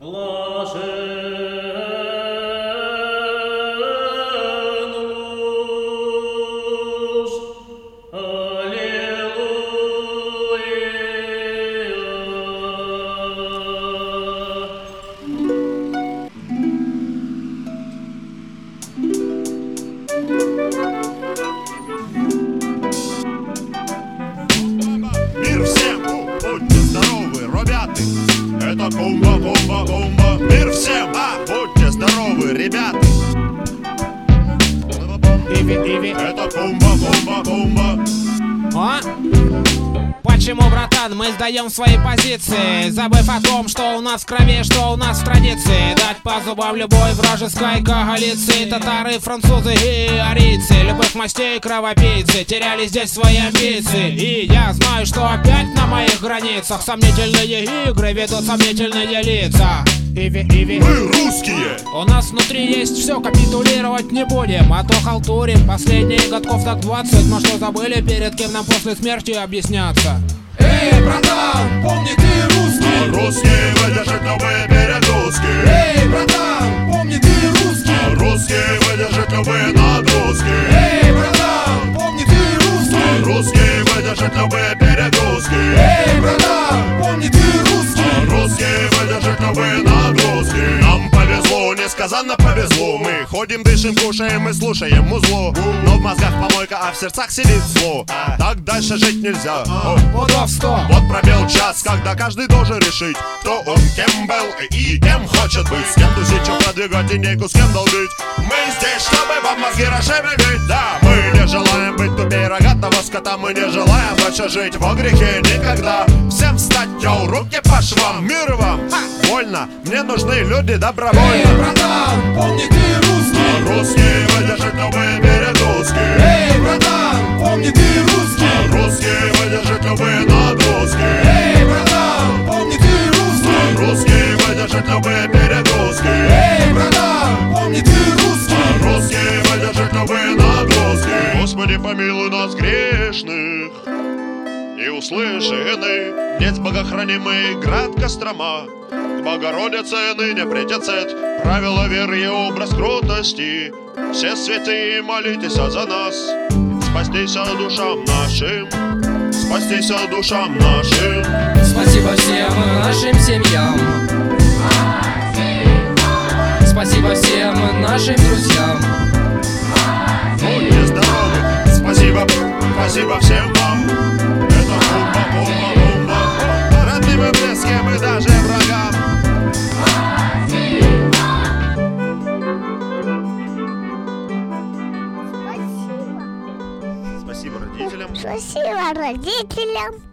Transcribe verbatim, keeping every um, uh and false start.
Блаженнус, Мир всем, будьте здоровы, ребята. Это кумба, кумба, кумба. Мир всем, а, будьте здоровы, ребята. Иви, Иви. Это кумба, кумба, кумба. А? Почему, братан, мы сдаем свои позиции, забыв о том, что у нас в крови, что у нас в традиции? Дать по зубам любой вражеской коалиции. Татары, французы и арийцы, любых мастей кровопийцы теряли здесь свои амбиции. И я знаю, что опять на моих границах сомнительные игры ведут сомнительные лица. Иви, Иви. Мы русские. У нас внутри есть все, капитулировать не будем, а то халтурим. Последние годков так двадцать, мы что забыли, перед кем нам после смерти объясняться? Эй, братан, помни, ты русский. А русские выдержат любые перегрузки. Эй, братан, помни, ты русский. А русские выдержат любые нагрузки. Эй, братан, помни, ты русский. А русские выдержат любые перегрузки. Эй, братан, помни, ты русский. А русские выдержат любые нагрузки. Нам повезло, несказанно повезло. Мы ходим, дышим, кушаем и слушаем музло. Но в мозгах помойка, а в сердцах сидит зло. Так дальше жить нельзя. О, Удобство. вот пробел час, когда каждый должен решить, кто он, кем был и кем хочет быть. С кем тусить, чем продвигать идейку, с кем долбить. Мы здесь, чтобы вам мозги расшевелить. Да, мы не желаем быть тупее рогатого скота. Мы не желаем больше жить во грехе никогда. Всем встать, йоу, руки по швам. Мир вам, ха, вольно, мне нужны люди добровольно. Эй, братан, помни, ты русский. А русские выдержат любые перегрузки. Эй, братан, помни, ты русский. А русские выдержат любые нагрузки. Эй, братан, помни, ты русский. А русские выдержат любые перегрузки. Эй, братан, помни, ты русский. А русские выдержат любые нагрузки. Господи, помилуй нас грешных, и услышаны днесь богохранимый град Кострома. К Богородице ныне притецет правила веры и образ крутости. Все святые, молитесь за нас, спастись душам нашим, спастись душам нашим. Спасибо всем нашим семьям. Спасибо всем нашим друзьям. Будьте здоровы, спасибо, спасибо всем вам. Это бомба, бомба, бомба. Родным и близким и даже врагам. спасибо. Спасибо родителям. Спасибо родителям.